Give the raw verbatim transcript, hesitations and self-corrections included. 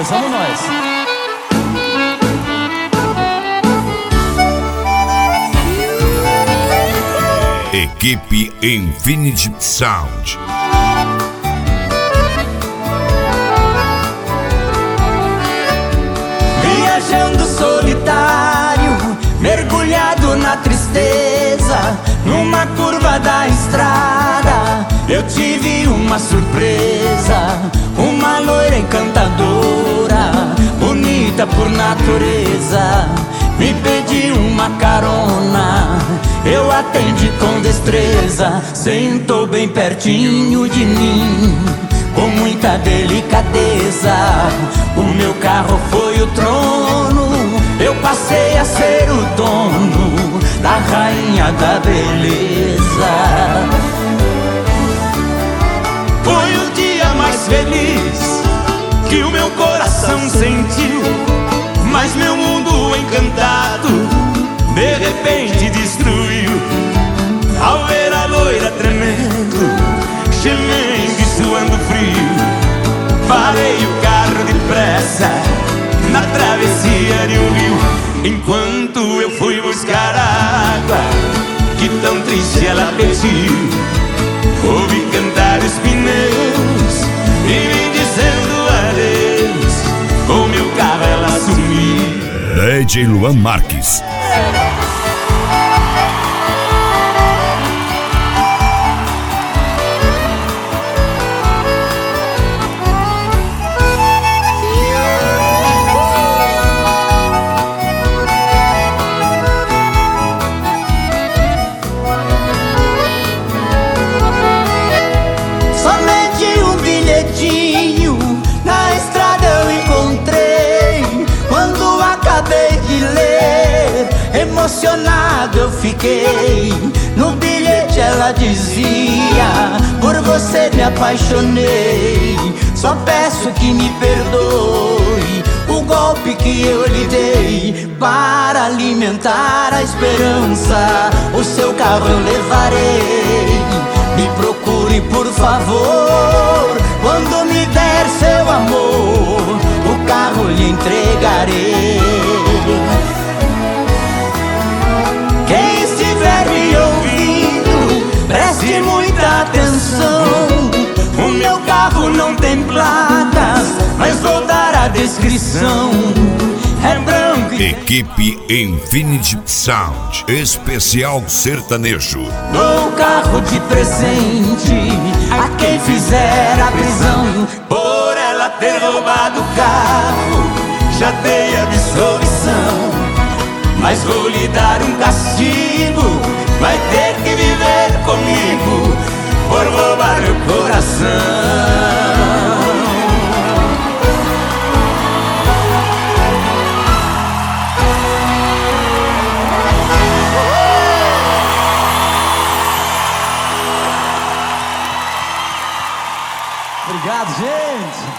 Somos nós. Equipe Infinity Sound. Viajando solitário, mergulhado na tristeza, numa curva da estrada, eu tive uma surpresa. Uma loira encantadora, bonita por natureza, me pediu uma carona, eu atendi com destreza. Sentou bem pertinho de mim, com muita delicadeza. O meu carro foi o trono, eu passei a ser o dono da rainha da beleza. Foi o dia mais feliz que o meu coração sentiu, mas meu mundo encantado de repente destruiu. Ao ver a loira tremendo, gemendo e suando frio, parei o carro depressa na travessia de um rio. Enquanto eu fui buscar água, que tão triste ela pediu, ouvi cantar os pneus e me dizendo adeus. Com meu carro ela sumiu. D J Luan Marques. Somente um bilhetinho na estrada eu encontrei. Quando acabei de ler, emocionado eu fiquei. No bilhete ela dizia: por você me apaixonei, só peço que me perdoe o golpe que eu lhe dei. Para alimentar a esperança, o seu carro eu levarei. Me procure por favor, quando me der seu amor, o carro lhe entregarei. Quem estiver me ouvindo, preste muita atenção. O meu carro não tem placas, mas vou dar a descrição. É branco e Equipe Infinity Sound, especial sertanejo. dou o carro de presente a quem fizer a prisão. Por ela ter roubado o carro, já dei a absolvição, mas vou lhe dar um castigo. Vai ter que viver comigo por roubar meu coração. Obrigado, gente.